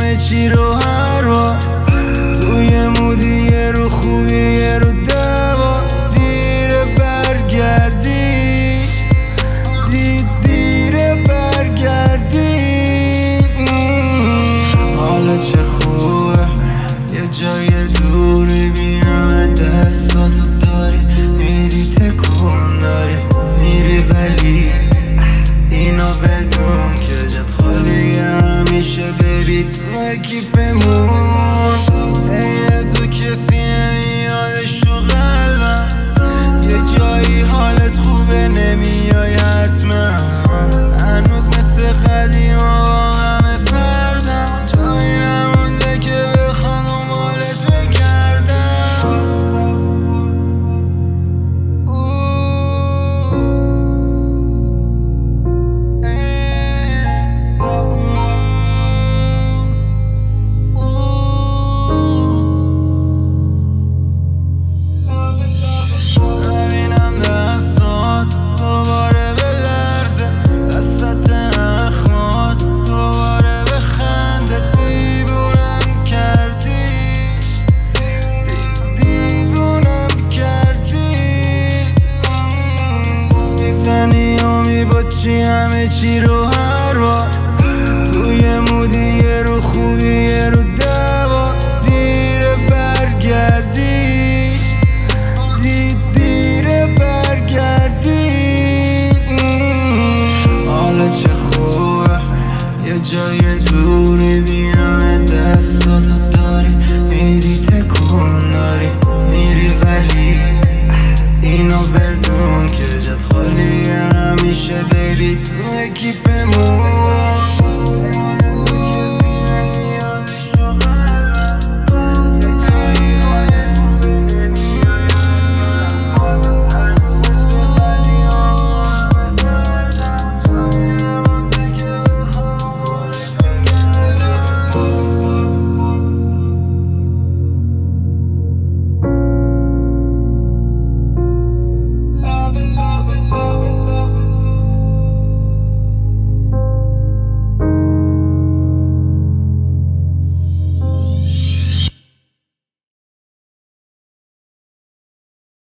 همه چی رو هر بار توی مودی یه رو خوبی یه رو دوا دیره برگردی دیره برگردی حالا چه خوبه یه جای دوری بینم دستاتو داری میری تکون داری میری ولی اینو بدون که جت خالیه همیشه ببی تو اکیپمون عین تو کسی نمیادش تو قلبم یه جایی حالت خوبه نمیای حتما هنوز مثل قدیم آقا همه سردم جایی نمونده که بخوام دنبالت بگردم همه چی رو هر بار توی مودی یه رو خوبی